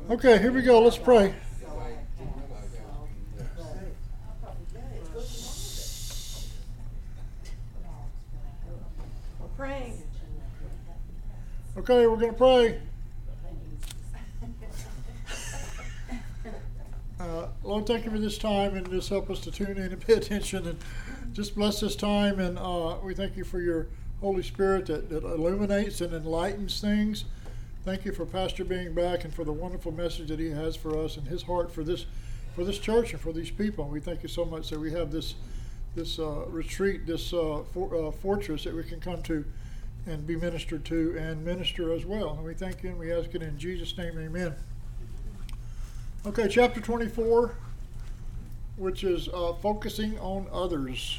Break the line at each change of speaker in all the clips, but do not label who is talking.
Okay, here we go. Let's pray.
We're praying.
Okay, we're going to pray. Lord, thank you for this time, and just help us to tune in and pay attention, and just bless this time. And we thank you for your Holy Spirit that illuminates and enlightens things. Thank you for Pastor being back and for the wonderful message that he has for us and his heart for this church and for these people. We thank you so much that we have this retreat, this fortress that we can come to and be ministered to and minister as well. And we thank you and we ask it in Jesus' name, amen. Okay, chapter 24, which is focusing on others.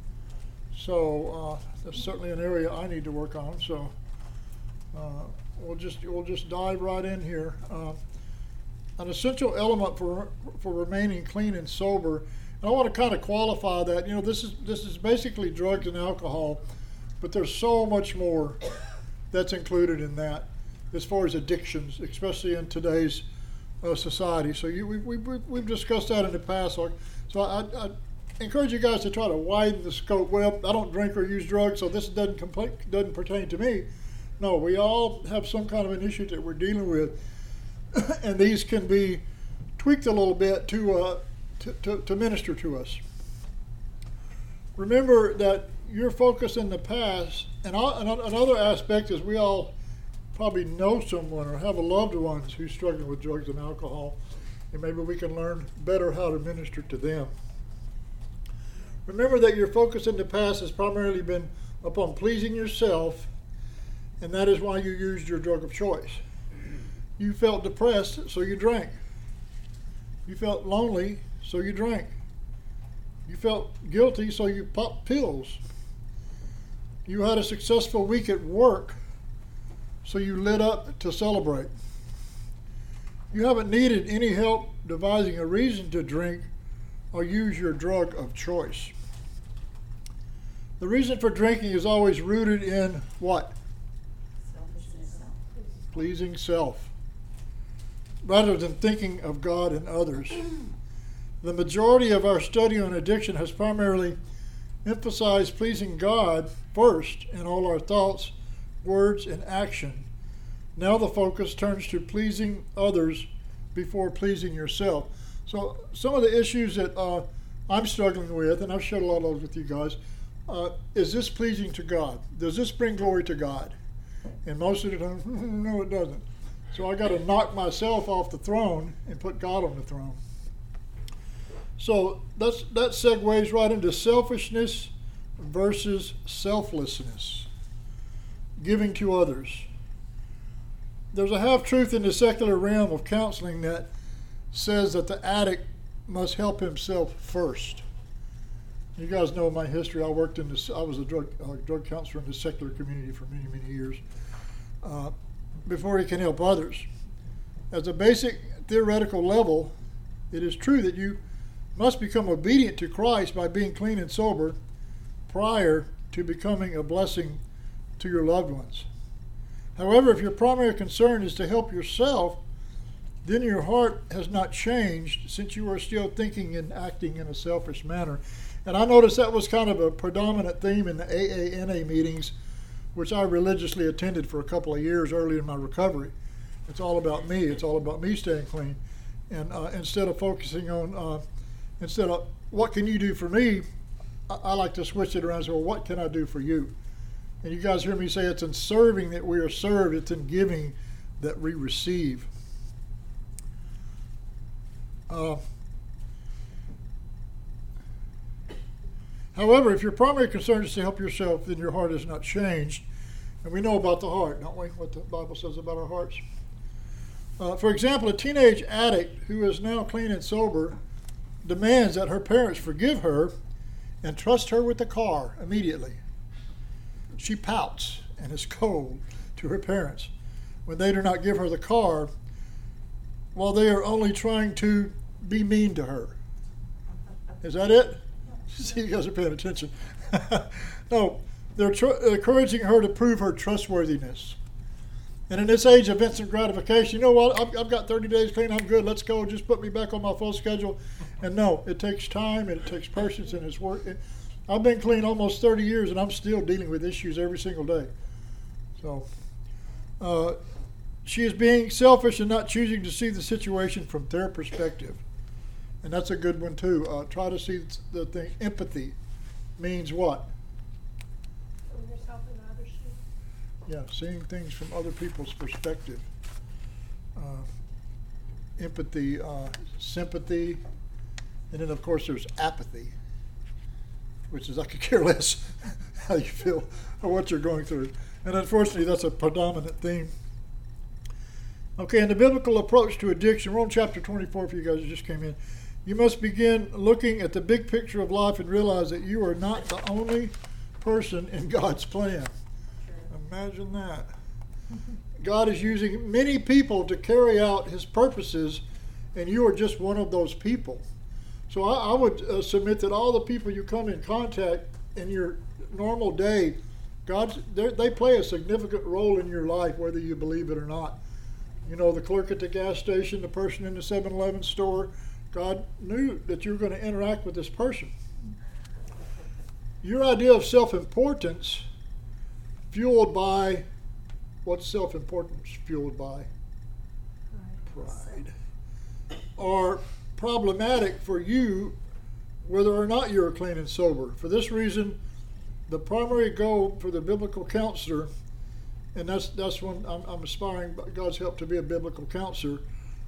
So that's certainly an area I need to work on. So we'll just dive right in here. An essential element for remaining clean and sober. And I want to kind of qualify that. You know, this is basically drugs and alcohol, but there's so much more that's included in that as far as addictions, especially in today's society. So we've discussed that in the past. So I encourage you guys to try to widen the scope. Well, I don't drink or use drugs, so this doesn't pertain to me. No, we all have some kind of an issue that we're dealing with, and these can be tweaked a little bit to minister to us. Remember that your focus in the past, and another aspect is we all probably know someone or have a loved one who's struggling with drugs and alcohol, and maybe we can learn better how to minister to them. Remember that your focus in the past has primarily been upon pleasing yourself, and that is why you used your drug of choice. You felt depressed, so you drank. You felt lonely, so you drank. You felt guilty, so you popped pills. You had a successful week at work, so you lit up to celebrate. You haven't needed any help devising a reason to drink or use your drug of choice. The reason for drinking is always rooted in what? Pleasing self, rather than thinking of God and others. The majority of our study on addiction has primarily emphasized pleasing God first in all our thoughts, words, and action. Now the focus turns to pleasing others before pleasing yourself. So some of the issues that I'm struggling with, and I've shared a lot of those with you guys, is this pleasing to God? Does this bring glory to God? And most of the time, no, it doesn't. So I got to knock myself off the throne and put God on the throne. So that segues right into selfishness versus selflessness, giving to others. There's a half-truth in the secular realm of counseling that says that the addict must help himself first. You guys know my history. I was a drug counselor in the secular community for many, many years. Before he can help others. As a basic theoretical level, it is true that you must become obedient to Christ by being clean and sober prior to becoming a blessing to your loved ones. However, if your primary concern is to help yourself, then your heart has not changed, since you are still thinking and acting in a selfish manner. And I noticed that was kind of a predominant theme in the AANA meetings, which I religiously attended for a couple of years early in my recovery. It's all about me. It's all about me staying clean. And instead of focusing on, instead of what can you do for me, I like to switch it around and say, well, what can I do for you? And you guys hear me say it's in serving that we are served. It's in giving that we receive. However, if your primary concern is to help yourself, then your heart has not changed. And we know about the heart, don't we? What the Bible says about our hearts. For example, a teenage addict who is now clean and sober demands that her parents forgive her and trust her with the car immediately. She pouts and is cold to her parents when they do not give her the car, while they are only trying to be mean to her. Is that it? See, you guys are paying attention. No, they're encouraging her to prove her trustworthiness. And in this age of instant gratification, you know what? I've got 30 days clean. I'm good. Let's go. Just put me back on my full schedule. And no, it takes time and it takes patience and it's work. I've been clean almost 30 years and I'm still dealing with issues every single day. So she is being selfish and not choosing to see the situation from their perspective. And that's a good one too. Try to see the thing. Empathy means what?
Yourself in others' shoes.
Yeah, seeing things from other people's perspective. Empathy, sympathy, and then of course there's apathy, which is I could care less how you feel or what you're going through. And unfortunately that's a predominant theme. Okay, and the biblical approach to addiction, we're on chapter 24 for you guys who just came in. You must begin looking at the big picture of life and realize that you are not the only person in God's plan. Imagine that. God is using many people to carry out his purposes, and you are just one of those people. So I would submit that all the people you come in contact in your normal day, they play a significant role in your life, whether you believe it or not. You know, the clerk at the gas station, the person in the 7-Eleven store, God knew that you were going to interact with this person. Your idea of self-importance fueled by, what's self-importance fueled by? Pride. Are problematic for you whether or not you're clean and sober. For this reason, the primary goal for the biblical counselor, and that's when I'm aspiring by God's help to be a biblical counselor,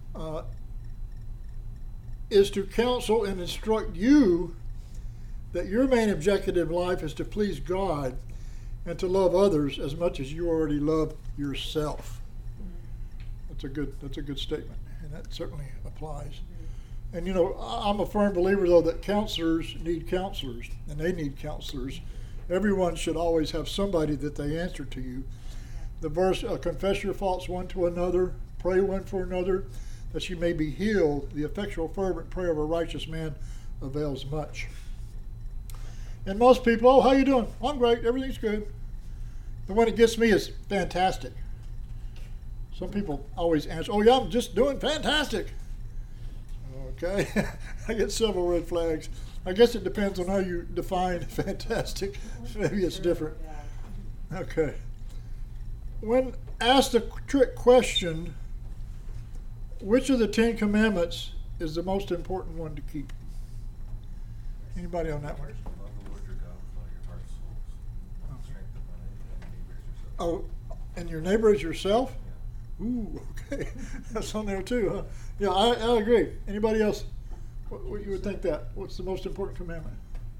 is to counsel and instruct you that your main objective in life is to please God and to love others as much as you already love yourself. That's a good statement, and that certainly applies. And you know, I'm a firm believer though that counselors need counselors, and they need counselors. Everyone should always have somebody that they answer to you. The verse, confess your faults one to another, pray one for another, that you may be healed. The effectual fervent prayer of a righteous man avails much. And most people, oh, how you doing? I'm great, everything's good. The one that gets me is fantastic. Some people always answer, oh yeah, I'm just doing fantastic. Okay, I get several red flags. I guess it depends on how you define fantastic. Maybe it's different. Okay. When asked a trick question, which of the 10 Commandments is the most important one to keep? Anybody on that one?
Love the Lord your God with all your heart, soul, strength of mind, and your neighbor as yourself.
And your neighbor is yourself?
Yeah.
Ooh, okay. That's on there too, huh? Yeah, I agree. Anybody else? What you would think that? What's the most important commandment?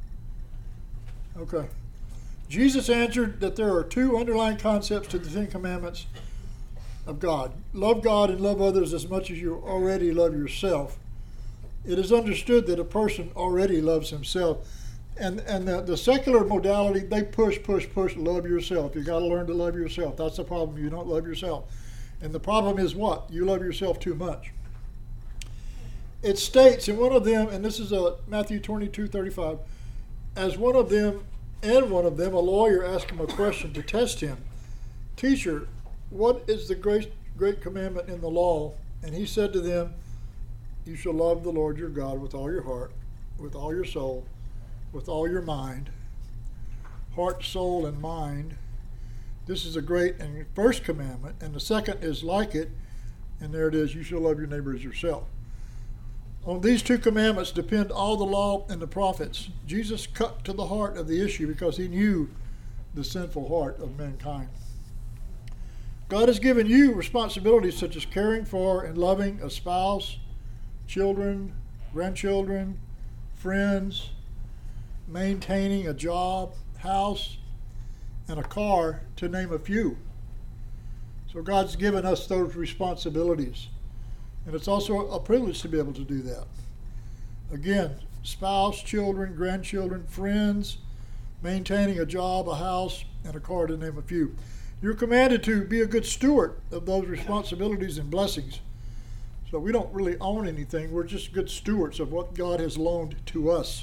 Okay. Jesus answered that there are two underlying concepts to the 10 Commandments of God. Love God and love others as much as you already love yourself. It is understood that a person already loves himself. And the secular modality, they push, love yourself. You got to learn to love yourself. That's the problem. You don't love yourself. And the problem is what? You love yourself too much. It states in one of them, and this is Matthew 22:35, as one of them, a lawyer asked him a question to test him. Teacher, what is the great commandment in the law? And he said to them, you shall love the Lord your God with all your heart, with all your soul, with all your mind. Heart, soul, and mind. This is a great and first commandment, and the second is like it, and there it is, you shall love your neighbor as yourself. On these two commandments depend all the law and the prophets. Jesus cut to the heart of the issue because he knew the sinful heart of mankind. God has given you responsibilities such as caring for and loving a spouse, children, grandchildren, friends, maintaining a job, house, and a car, to name a few. So God's given us those responsibilities. And it's also a privilege to be able to do that. Again, spouse, children, grandchildren, friends, maintaining a job, a house, and a car, to name a few. You're commanded to be a good steward of those responsibilities and blessings. So we don't really own anything. We're just good stewards of what God has loaned to us.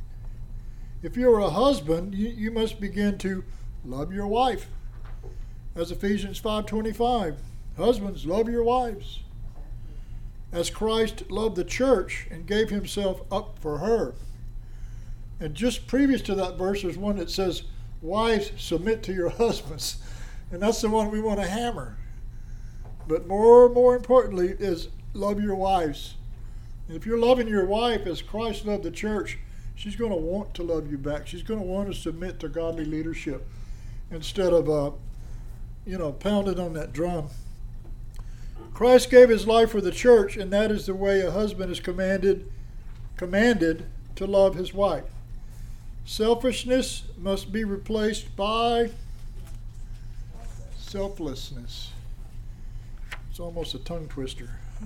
If you're a husband, you must begin to love your wife As Ephesians 5:25, husbands, love your wives, as Christ loved the church and gave himself up for her. And just previous to that verse, there's one that says, wives, submit to your husbands. And that's the one we want to hammer. But more importantly is love your wives. And if you're loving your wife as Christ loved the church, she's going to want to love you back. She's going to want to submit to godly leadership instead of, pounding on that drum. Christ gave his life for the church, and that is the way a husband is commanded to love his wife. Selfishness must be replaced by selflessness. It's almost a tongue twister.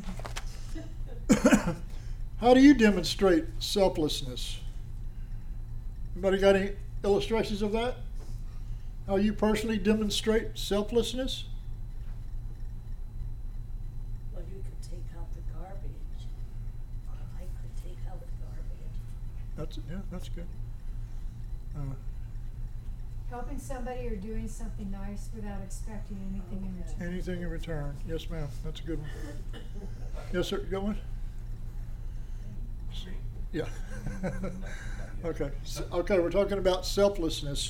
How do you demonstrate selflessness? Anybody got any illustrations of that? How you personally demonstrate selflessness?
Well, you could take out the garbage. Or I could take out the garbage.
That's good.
Helping somebody or doing something nice without expecting anything in return.
Anything in return. Yes, ma'am. That's a good one. Yes, sir. You got one? Yeah. Okay. Okay, we're talking about selflessness.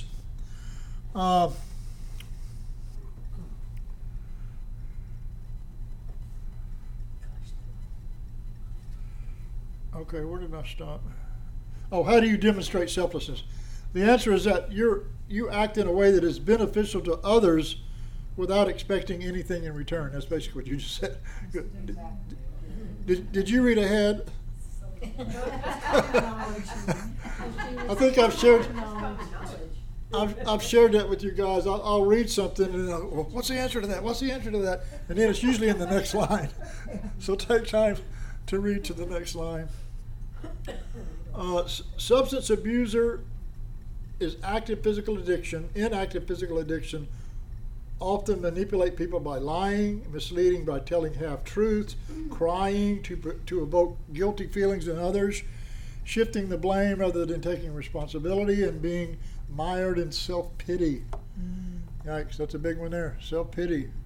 Okay, where did I stop? Oh, how do you demonstrate selflessness? The answer is that you act in a way that is beneficial to others without expecting anything in return. That's basically what you just said. Did you read ahead? I think I've shared that with you guys. I'll read something and well, what's the answer to that? What's the answer to that? And then it's usually in the next line. So take time to read to the next line. Substance abuser is inactive physical addiction, often manipulate people by lying, misleading by telling half-truths, crying to evoke guilty feelings in others, shifting the blame rather than taking responsibility, and being mired in self-pity. Yikes, that's a big one there. Self-pity.
Yep.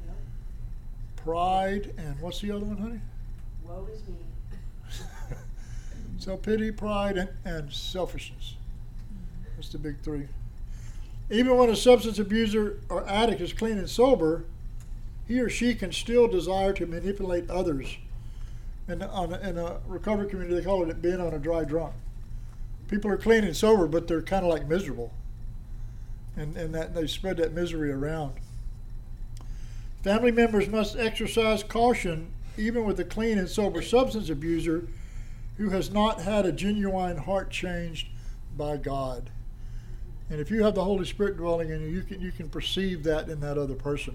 Pride, and what's the other one, honey?
Woe is me.
Self-pity, pride, and selfishness. That's the big three. Even when a substance abuser or addict is clean and sober, he or she can still desire to manipulate others. In a recovery community, they call it being on a dry drunk. People are clean and sober, but they're kind of like miserable. And that they spread that misery around. Family members must exercise caution even with a clean and sober substance abuser who has not had a genuine heart changed by God. And if you have the Holy Spirit dwelling in you, you can perceive that in that other person.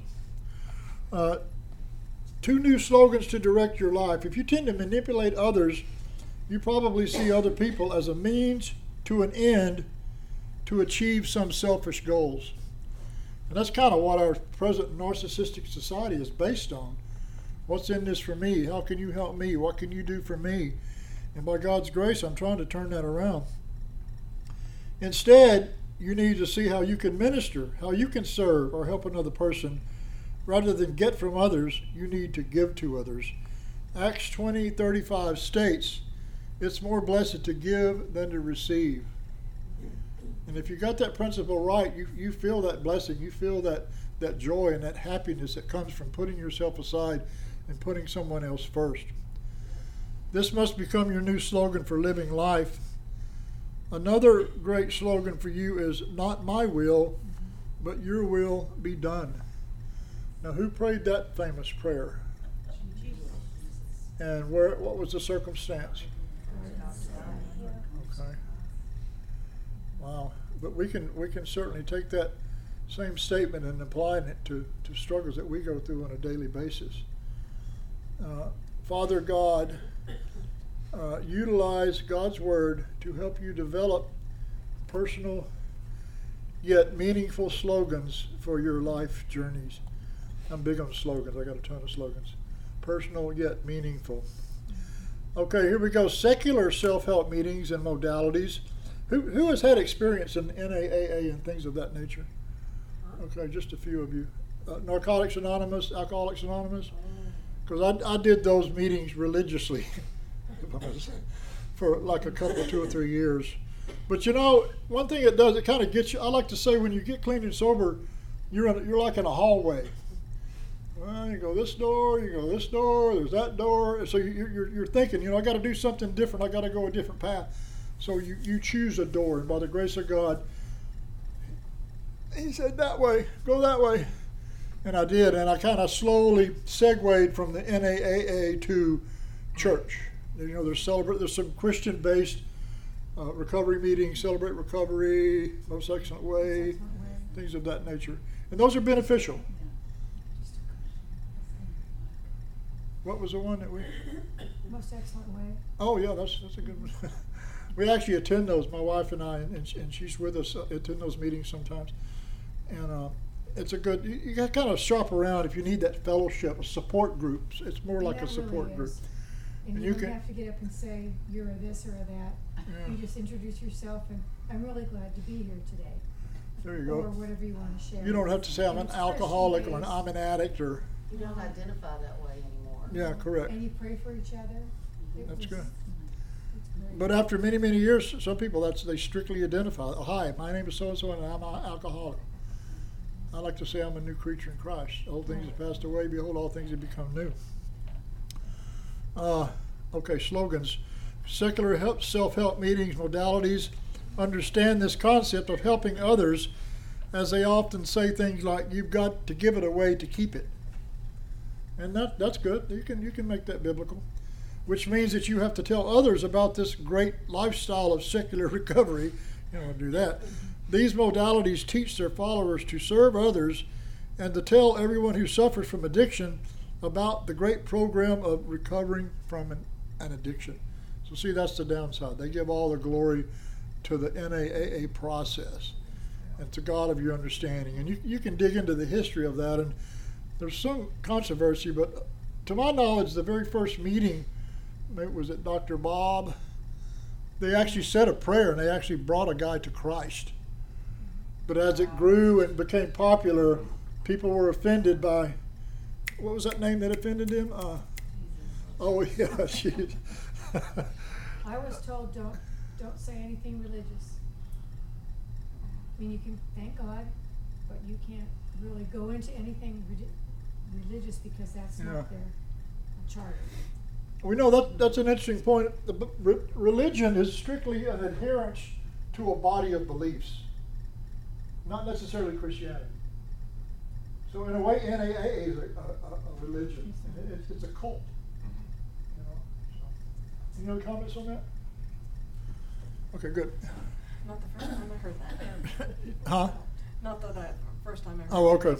2 new slogans to direct your life. If you tend to manipulate others, you probably see other people as a means to an end to achieve some selfish goals. And that's kind of what our present narcissistic society is based on. What's in this for me? How can you help me? What can you do for me? And by God's grace, I'm trying to turn that around. Instead, you need to see how you can minister, how you can serve or help another person. Rather than get from others, you need to give to others. Acts 20:35 states, it's more blessed to give than to receive. And if you got that principle right, you feel that blessing, you feel that joy and that happiness that comes from putting yourself aside and putting someone else first. This must become your new slogan for living life. Another great slogan for you is, not my will, but your will be done. Now, who prayed that famous prayer? And what was the circumstance? Okay. Wow. But we can certainly take that same statement and apply it to struggles that we go through on a daily basis. Father God, utilize God's Word to help you develop personal yet meaningful slogans for your life journeys. I'm big on slogans. I got a ton of slogans. Personal yet meaningful. Okay, here we go. Secular self-help meetings and modalities. Who has had experience in NAAA and things of that nature? Okay, just a few of you. Narcotics Anonymous, Alcoholics Anonymous, because I did those meetings religiously for like a couple, 2 or 3 years. But you know, one thing it does, it kind of gets you. I like to say when you get clean and sober, you're like in a hallway. Well, you go this door, you go this door, there's that door. So you're thinking, you know, I got to do something different. I got to go a different path. So you choose a door, and by the grace of God, He said that way, go that way, and I did. And I kind of slowly segued from the NAAA to church. You know, there's some Christian-based recovery meetings, Celebrate Recovery, Most Excellent Way, things of that nature, and those are beneficial. What was the one that we?
Most Excellent Way.
Oh yeah, that's a good one. We actually attend those, my wife and I, and she's with us. Attend those meetings sometimes, and it's a good. You got to kind of shop around if you need that fellowship, support groups. It's more like a support group.
And you don't have to get up and say you're a this or a that.
Yeah.
You just introduce yourself, and I'm really glad to be here today.
There you go.
Or whatever you want to share.
You don't have to say I'm an alcoholic or I'm an addict or.
You don't identify that way anymore.
Yeah, correct.
And you pray for each other.
That's good.
It's great.
But after many, many years, some people they strictly identify. Oh, hi, my name is so and so, and I'm an alcoholic. I like to say I'm a new creature in Christ. Old things have passed away; behold, all things have become new. Okay, slogans. Secular self-help meetings, modalities understand this concept of helping others, as they often say things like, "You've got to give it away to keep it," and that's good. You can make that biblical, which means that you have to tell others about this great lifestyle of secular recovery. You don't want to do that. These modalities teach their followers to serve others and to tell everyone who suffers from addiction about the great program of recovering from an addiction. So see, that's the downside. They give all the glory to the NAAA process and to God of your understanding. And you can dig into the history of that, and there's some controversy, but to my knowledge, the very first meeting, was it Dr. Bob? They actually said a prayer, and they actually brought a guy to Christ. But as it grew and became popular, people were offended by, what was that name that offended him? Oh yeah, she.
I was told don't say anything religious. I mean, you can thank God, but you can't really go into anything religious because that's not their charter.
We know that's an interesting point. Religion is strictly an adherence to a body of beliefs, not necessarily Christianity. So in a way, NAA is a religion. It's a cult. You know. So. Any other comments on that? Okay, good.
Not the first time I heard that.
Huh?
Not the first time I heard
Oh, okay.
that.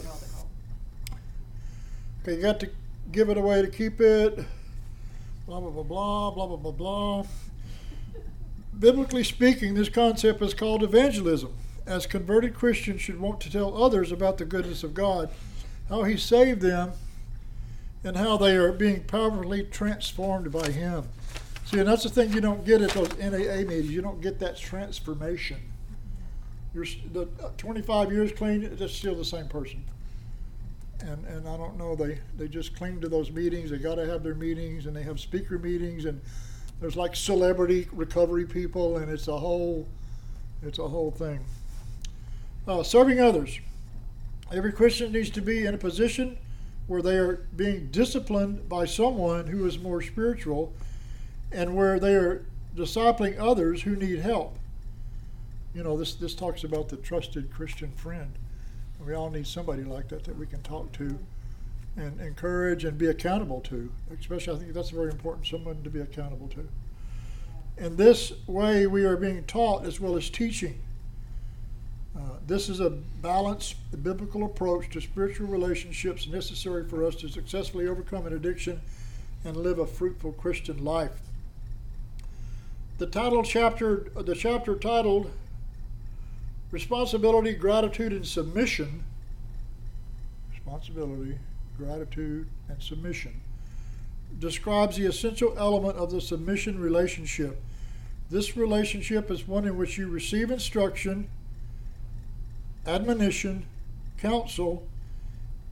Okay, you got to give it away to keep it. Blah, blah, blah, blah, blah, blah, blah, blah. Biblically speaking, this concept is called evangelism, as converted Christians should want to tell others about the goodness of God, how He saved them, and how they are being powerfully transformed by Him. See, and that's the thing you don't get at those NAA meetings. You don't get that transformation. You're 25 years clean, it's just still the same person. And I don't know, they just cling to those meetings. They got to have their meetings, and they have speaker meetings, and there's like celebrity recovery people, and it's a whole thing. Serving others. Every Christian needs to be in a position where they are being disciplined by someone who is more spiritual, and where they are discipling others who need help. You know, this talks about the trusted Christian friend. We all need somebody like that we can talk to and encourage and be accountable to. Especially, I think that's very important, someone to be accountable to. In this way, we are being taught as well as teaching. This is a balanced biblical approach to spiritual relationships necessary for us to successfully overcome an addiction and live a fruitful Christian life. The chapter titled Responsibility, Gratitude, and Submission. Responsibility, gratitude, and submission describes the essential element of the submission relationship. This relationship is one in which you receive instruction, admonition, counsel,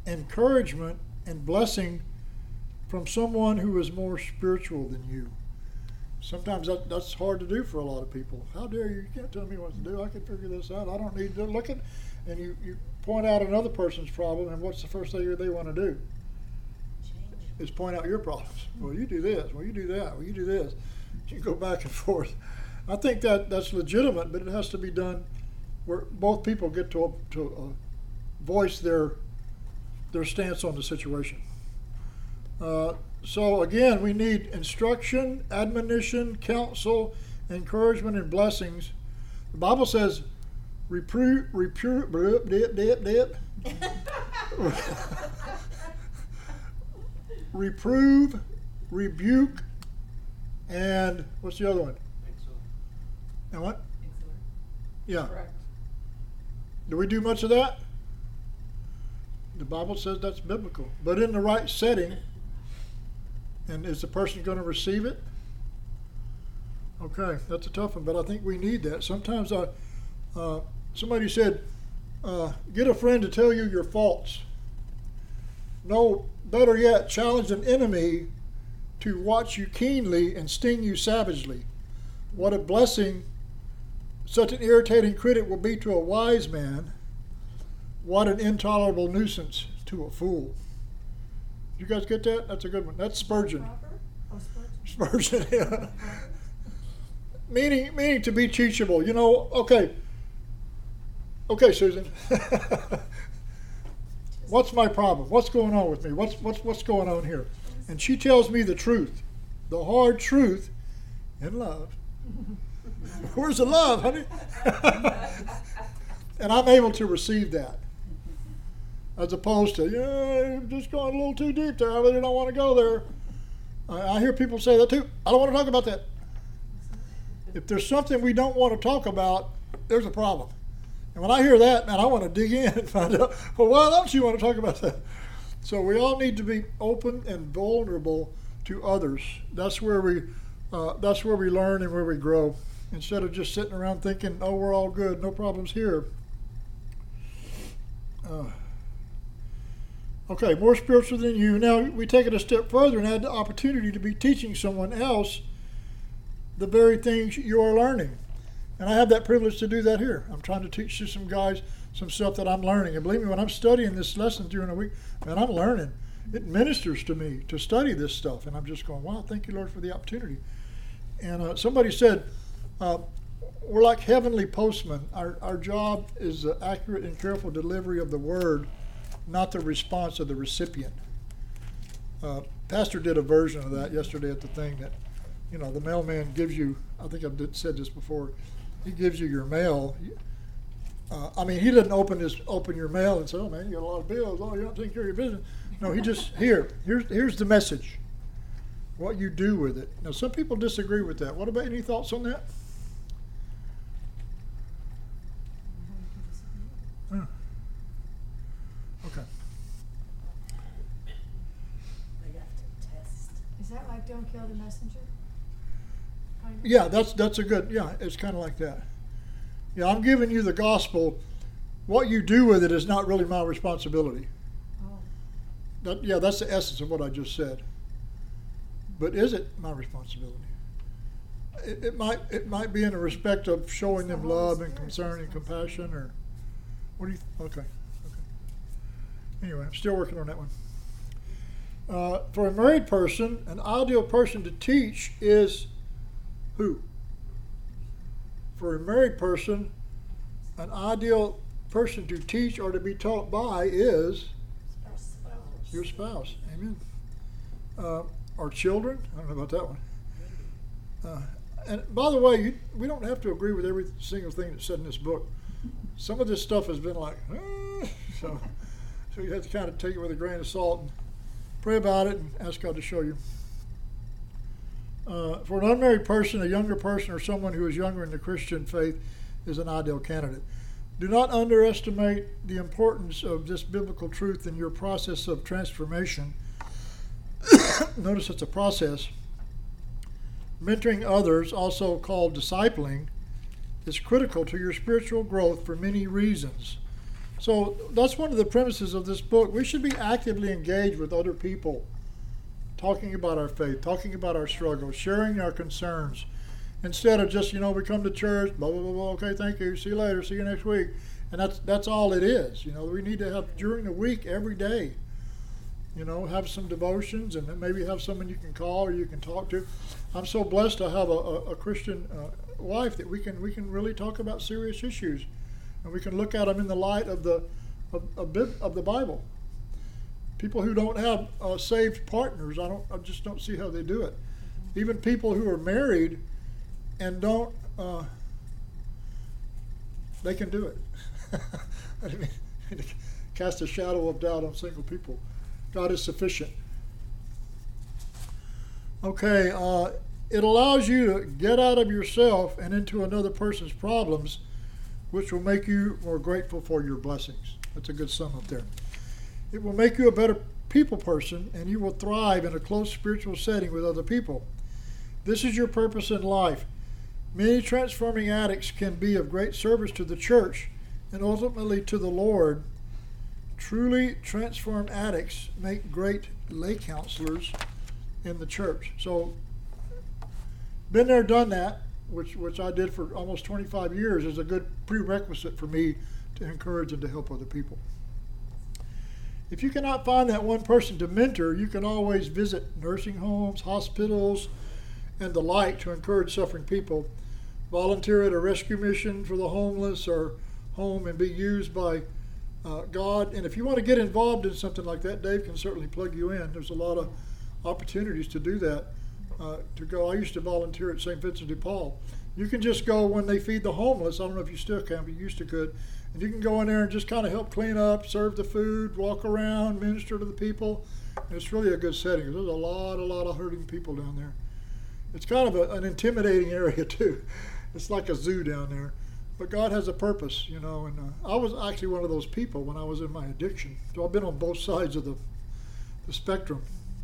encouragement and blessing from someone who is more spiritual than you. Sometimes that's hard to do for a lot of people. How dare you? You can't tell me what to do. I can figure this out. I don't need to look at. And you point out another person's problem, and what's the first thing they want to do? Is point out your problems. Well, you do this. Well, you do that. Well, you do this. You go back and forth. I think that's legitimate, but it has to be done where both people get to voice their stance on the situation. So again, we need instruction, admonition, counsel, encouragement, and blessings. The Bible says, reprove, rebuke, and what's the other one? And what? Yeah.
Correct.
Do we do much of that? The Bible says that's biblical, but in the right setting. And is the person going to receive it? Okay, that's a tough one, but I think we need that. Sometimes somebody said, get a friend to tell you your faults. No, better yet, challenge an enemy to watch you keenly and sting you savagely. What a blessing such an irritating critic will be to a wise man. What an intolerable nuisance to a fool. You guys get that? That's a good one. That's Spurgeon.
Proper? Oh, Spurgeon.
Spurgeon, yeah. Meaning to be teachable. You know, okay, Susan. What's my problem? What's going on with me? What's going on here? And she tells me the truth, the hard truth, in love. Where's the love, honey? And I'm able to receive that. As opposed to, you've just gone a little too deep there. I really don't want to go there. I hear people say that too. I don't want to talk about that. If there's something we don't want to talk about, there's a problem. And when I hear that, man, I want to dig in and find out, well, why don't you want to talk about that? So we all need to be open and vulnerable to others. That's where we learn and where we grow. Instead of just sitting around thinking, oh, we're all good, no problems here. Okay, more spiritual than you. Now we take it a step further and add the opportunity to be teaching someone else the very things you are learning. And I have that privilege to do that here. I'm trying to teach you some guys some stuff that I'm learning. And believe me, when I'm studying this lesson during the week, man, I'm learning. It ministers to me to study this stuff. And I'm just going, wow, thank you, Lord, for the opportunity. And somebody said, we're like heavenly postmen. Our job is the accurate and careful delivery of the word, not the response of the recipient. Pastor did a version of that yesterday at the thing that, the mailman gives you, I think I've said this before, he gives you your mail. He doesn't open your mail and say, oh man, you got a lot of bills, oh, you don't take care of your business. No, he just, here's the message, what you do with it. Now some people disagree with that. What about any thoughts on that? Okay.
We have to test.
Is that like don't kill the messenger? Kind of?
Yeah, that's a good, it's kind of like that. Yeah, I'm giving you the gospel. What you do with it is not really my responsibility.
Oh.
That's the essence of what I just said. But is it my responsibility? It might be in the respect of showing them love and concern and compassion, or what do you? Okay. Anyway, I'm still working on that one. For a married person, an ideal person to teach is who? For a married person, an ideal person to teach or to be taught by is
Our spouse.
your spouse. Amen. Or children. I don't know about that one. And by the way, we don't have to agree with every single thing that's said in this book. Some of this stuff has been like, so you have to kind of take it with a grain of salt and pray about it and ask God to show you. For an unmarried person, a younger person, or someone who is younger in the Christian faith is an ideal candidate. Do not underestimate the importance of this biblical truth in your process of transformation. Notice it's a process. Mentoring others, also called discipling, is critical to your spiritual growth for many reasons. So that's one of the premises of this book. We should be actively engaged with other people, talking about our faith, talking about our struggles, sharing our concerns, instead of just, we come to church, blah, blah, blah, blah, okay, thank you, see you later, see you next week. And that's all it is. We need to have, during the week, every day, have some devotions, and maybe have someone you can call or you can talk to. I'm so blessed to have a Christian wife that we can really talk about serious issues, and we can look at them in the light of the Bible. People who don't have saved partners, I just don't see how they do it. Even people who are married and don't, they can do it. I mean, cast a shadow of doubt on single people. God is sufficient. Okay, it allows you to get out of yourself and into another person's problems, which will make you more grateful for your blessings. That's a good sum up there. It will make you a better people person, and you will thrive in a close spiritual setting with other people. This is your purpose in life. Many transforming addicts can be of great service to the church and ultimately to the Lord. Truly transformed addicts make great lay counselors in the church. So, been there, done that, which I did for almost 25 years, is a good prerequisite for me to encourage and to help other people. If you cannot find that one person to mentor, you can always visit nursing homes, hospitals, and the like to encourage suffering people. Volunteer at a rescue mission for the homeless or home and be used by God. And if you want to get involved in something like that, Dave can certainly plug you in. There's a lot of opportunities to do that. To go, I used to volunteer at St. Vincent de Paul. You can just go when they feed the homeless. I don't know if you still can, but you used to could. And you can go in there and just kind of help clean up, serve the food, walk around, minister to the people. And it's really a good setting. There's a lot of hurting people down there. It's kind of an intimidating area too. It's like a zoo down there. But God has a purpose, and I was actually one of those people when I was in my addiction. So I've been on both sides of the spectrum.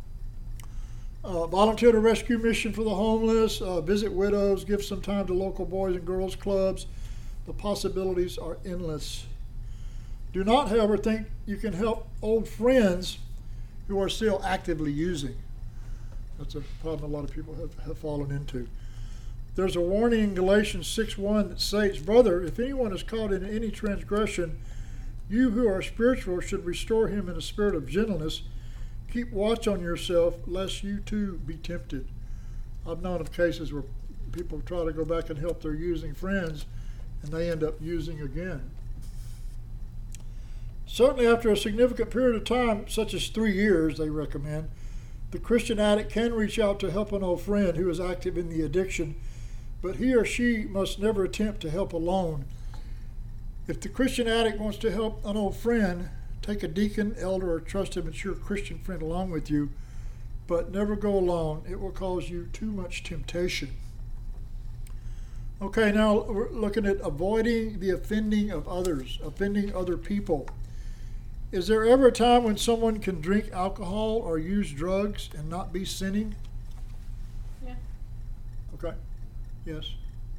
Volunteer at a rescue mission for the homeless, visit widows, give some time to local boys and girls clubs. The possibilities are endless. Do not, however, think you can help old friends who are still actively using. That's a problem a lot of people have fallen into. There's a warning in Galatians 6:1 that states, "Brother, if anyone is caught in any transgression, you who are spiritual should restore him in a spirit of gentleness. Keep watch on yourself, lest you too be tempted." I've known of cases where people try to go back and help their using friends, and they end up using again. Certainly after a significant period of time, such as 3 years, they recommend, the Christian addict can reach out to help an old friend who is active in the addiction, but he or she must never attempt to help alone. If the Christian addict wants to help an old friend, take a deacon, elder, or trusted, mature Christian friend along with you, but never go alone. It will cause you too much temptation. Okay, now we're looking at avoiding the offending of others, offending other people. Is there ever a time when someone can drink alcohol or use drugs and not be sinning?
Yeah.
Okay. Yes.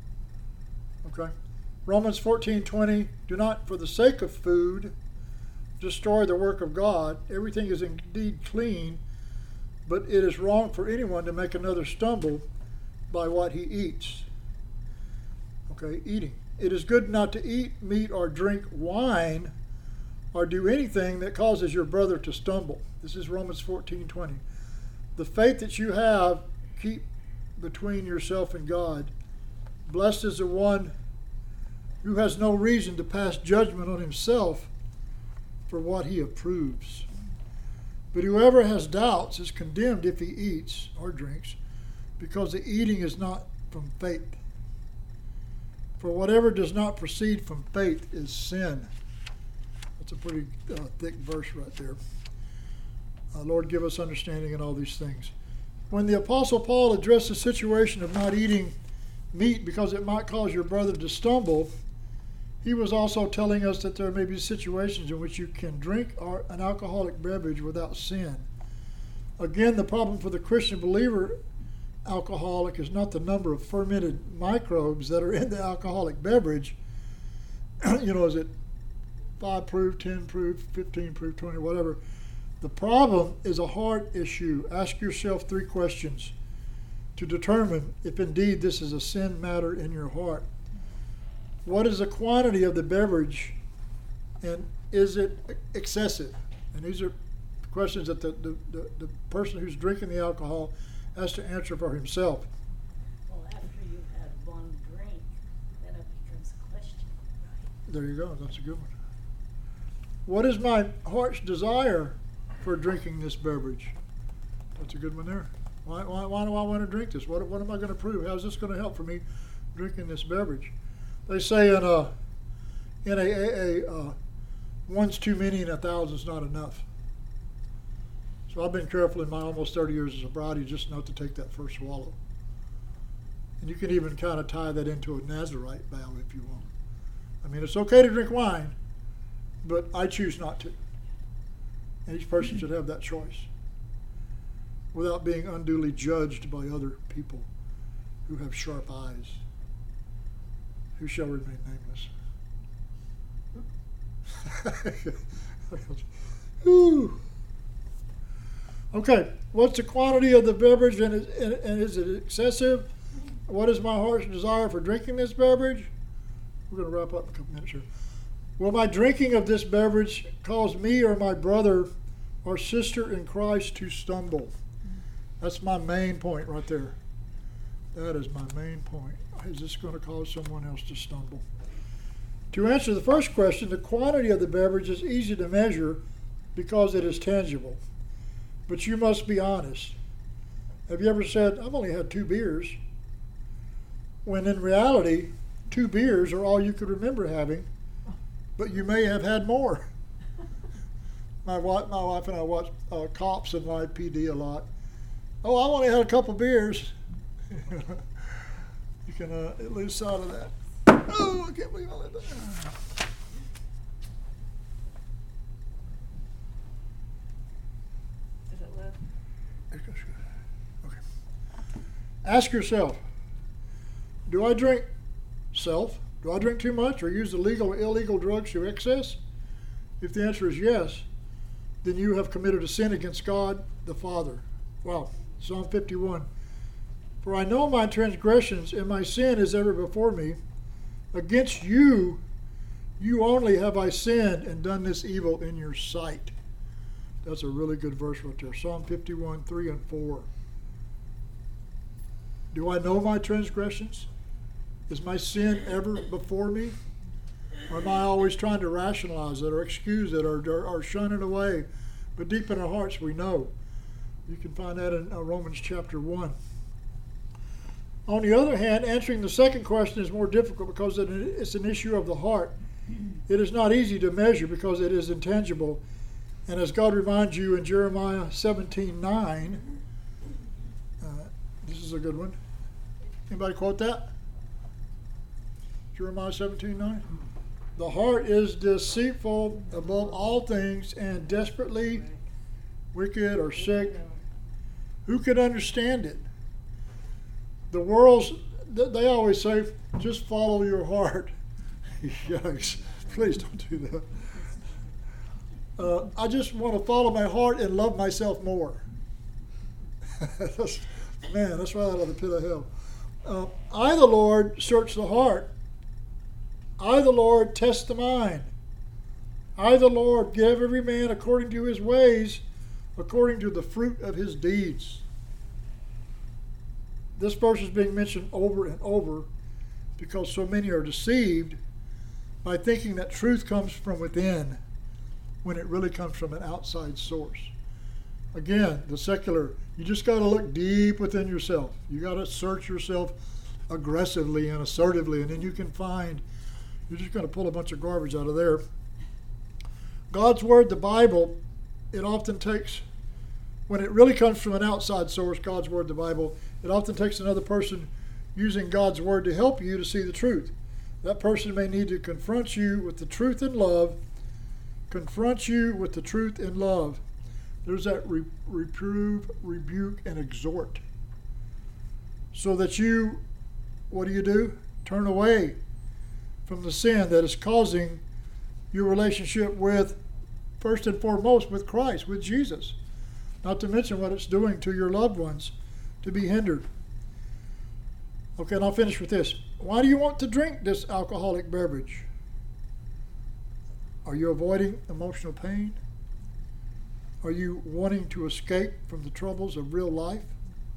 Okay. Romans 14:20, do not, for the sake of food, destroy the work of God. Everything is indeed clean, but it is wrong for anyone to make another stumble by what he eats. Okay, eating. It is good not to eat meat or drink wine or do anything that causes your brother to stumble. This is Romans 14:20. The faith that you have, keep between yourself and God. Blessed is the one who has no reason to pass judgment on himself for what he approves. But whoever has doubts is condemned if he eats or drinks, because the eating is not from faith. For whatever does not proceed from faith is sin. That's a pretty thick verse right there. Lord, give us understanding in all these things. When the Apostle Paul addressed the situation of not eating meat because it might cause your brother to stumble, he was also telling us that there may be situations in which you can drink an alcoholic beverage without sin. Again, the problem for the Christian believer alcoholic is not the number of fermented microbes that are in the alcoholic beverage. Is it 5 proof, 10 proof, 15 proof, 20, whatever. The problem is a heart issue. Ask yourself 3 questions to determine if indeed this is a sin matter in your heart. What is the quantity of the beverage, and is it excessive? And these are questions that the person who's drinking the alcohol has to answer for himself.
Well, after you've had one drink, then it becomes a question, right?
There you go. That's a good one. What is my heart's desire for drinking this beverage? That's a good one there. Why do I want to drink this? What am I going to prove? How's this going to help for me drinking this beverage? They say in a one's too many and 1,000's not enough. So I've been careful in my almost 30 years of sobriety just not to take that first swallow. And you can even kind of tie that into a Nazarite vow if you want. I mean, it's okay to drink wine, but I choose not to. And each person should have that choice without being unduly judged by other people who have sharp eyes, who shall remain nameless. Whew. Okay, what's the quantity of the beverage, and is it excessive? What is my heart's desire for drinking this beverage? We're going to wrap up in a couple minutes here. Will my drinking of this beverage cause me or my brother or sister in Christ to stumble? That's my main point right there. That is my main point. Is this going to cause someone else to stumble? To answer the first question, the quantity of the beverage is easy to measure because it is tangible. But you must be honest. Have you ever said, I've only had 2 beers, when in reality, 2 beers are all you could remember having, but you may have had more. My wife and I watch Cops and Live PD a lot. Oh, I only had a couple beers. You can lose sight of that. Oh, I can't believe I let that.
Is it lit?
Okay. Ask yourself, do I drink too much or use the legal or illegal drugs to excess? If the answer is yes, then you have committed a sin against God the Father. Wow. Psalm 51. For I know my transgressions, and my sin is ever before me. Against you, you only have I sinned and done this evil in your sight. That's a really good verse right there. Psalm 51, 3 and 4. Do I know my transgressions? Is my sin ever before me? Or am I always trying to rationalize it or excuse it or shun it away? But deep in our hearts, we know. You can find that in Romans chapter 1. On the other hand, answering the second question is more difficult because it's an issue of the heart. It is not easy to measure because it is intangible. And as God reminds you in Jeremiah 17:9, this is a good one. Anybody quote that? Jeremiah 17:9. The heart is deceitful above all things and desperately wicked or sick. Who could understand it? The world's, they always say, just follow your heart. Yikes. Please don't do that. I just want to follow my heart and love myself more. That's right out of the pit of hell. I, the Lord, search the heart. I, the Lord, test the mind. I, the Lord, give every man according to his ways, according to the fruit of his deeds. This verse is being mentioned over and over because so many are deceived by thinking that truth comes from within when it really comes from an outside source. Again, the secular, you just got to look deep within yourself. You got to search yourself aggressively and assertively, and then you can find, you're just going to pull a bunch of garbage out of there. God's Word, the Bible, it often takes, when it really comes from an outside source, God's Word, the Bible, it often takes another person using God's Word to help you to see the truth. That person may need to confront you with the truth in love. Confront you with the truth in love. There's that reprove, rebuke, and exhort. So that you, what do? Turn away from the sin that is causing your relationship with, first and foremost, with Christ, with Jesus. Not to mention what it's doing to your loved ones to be hindered. Okay, and I'll finish with this. Why do you want to drink this alcoholic beverage? Are you avoiding emotional pain? Are you wanting to escape from the troubles of real life?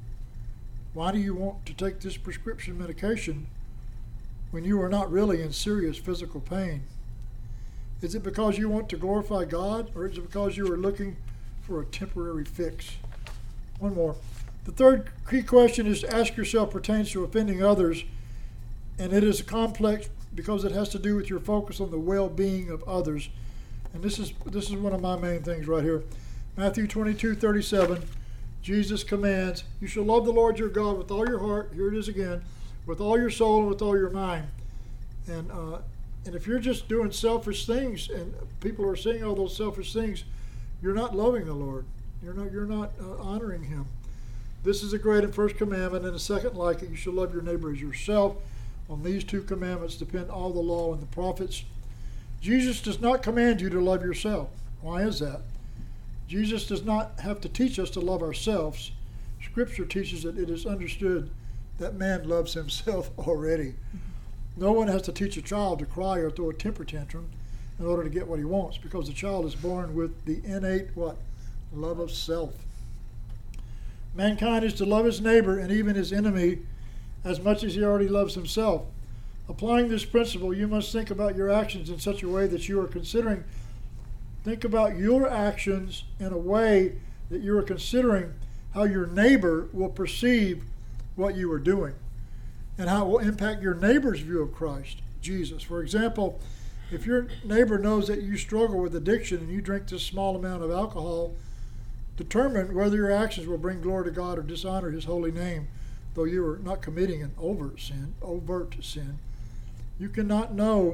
Why do you want to take this prescription medication when you are not really in serious physical pain? Is it because you want to glorify God, or is it because you are looking for a temporary fix? One more. The third key question is to ask yourself pertains to offending others, and it is complex because it has to do with your focus on the well-being of others. And this is one of my main things right here. Matthew 22:37, Jesus commands, you shall love the Lord your God with all your heart, here it is again, with all your soul and with all your mind. And if you're just doing selfish things and people are seeing all those selfish things, you're not loving the Lord. You're not honoring Him. This is a great and first commandment, and a second like it, you shall love your neighbor as yourself. On these two commandments depend all the law and the prophets. Jesus does not command you to love yourself. Why is that? Jesus does not have to teach us to love ourselves. Scripture teaches that it is understood that man loves himself already. No one has to teach a child to cry or throw a temper tantrum in order to get what he wants, because the child is born with the innate what? Love of self. Mankind is to love his neighbor and even his enemy as much as he already loves himself. Applying this principle, you must think about your actions in such a way that you are considering. Think about your actions in a way that you are considering how your neighbor will perceive what you are doing and how it will impact your neighbor's view of Christ, Jesus. For example, if your neighbor knows that you struggle with addiction and you drink this small amount of alcohol, determine whether your actions will bring glory to God or dishonor His holy name, though you are not committing an overt sin. You cannot know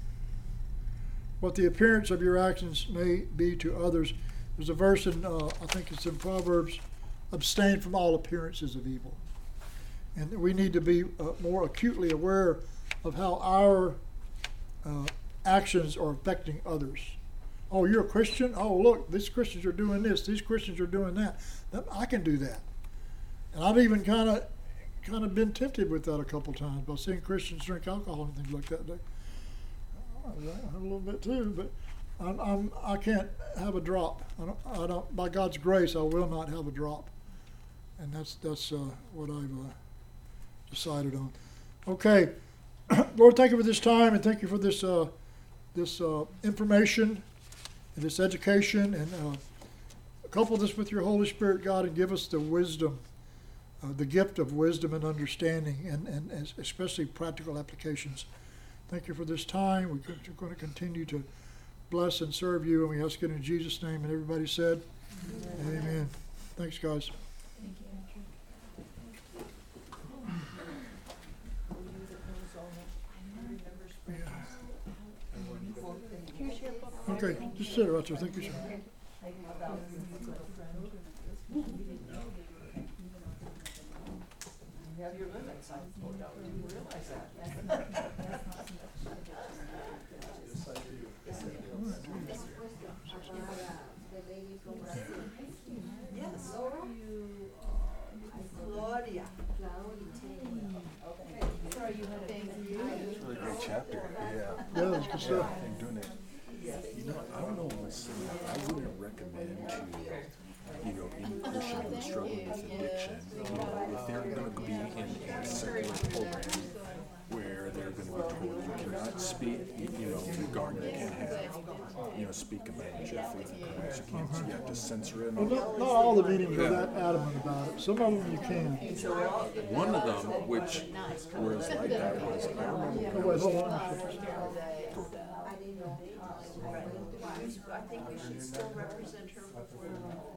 what the appearance of your actions may be to others. There's a verse in, I think it's in Proverbs, abstain from all appearances of evil. And we need to be more acutely aware of how our actions are affecting others. Oh, you're a Christian? Oh, look, these Christians are doing this. These Christians are doing that. I can do that. And I've even kind of been tempted with that a couple times by seeing Christians drink alcohol and things like that. A little bit too, but I can't have a drop. I don't. By God's grace, I will not have a drop. And that's what I've decided on. Okay, Lord, thank you for this time, and thank you for this information and this education, and couple this with your Holy Spirit, God, and give us the wisdom, the gift of wisdom and understanding, and especially practical applications. Thank you for this time. We're going to continue to bless and serve you, and we ask it in Jesus' name. And everybody said, Amen. Thanks, guys.
Thank you.
Okay, just sit right there. Thank you, sir.
You have your limits. I didn't realize that. Yes. Claudia. Okay. Sorry, you had a thing.
It's a really great chapter. Yeah.
Yeah, that's good stuff.
And doing it. You know, I don't know what's, I wouldn't recommend to, any Christian who's struggling with addiction, if they're going to be in a secular program where they're going to be told you cannot speak, regarding, you can't have, speak about your faith in Christ, you have to censor it.
Well, not all the meetings are that adamant about it. Some of them you can.
One of them, which was like that, was, I remember.
Oh, wait, hold on.
I think we should still represent her before